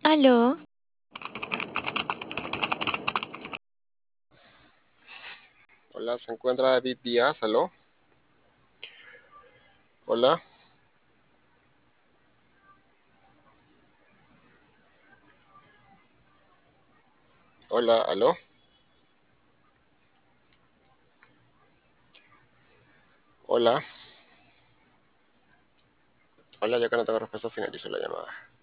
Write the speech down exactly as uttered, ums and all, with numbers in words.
Aló, Hola, se encuentra David Díaz, aló. Hola, hola, aló. Hola, hola, ya que no tengo respuesta, finalizo la llamada.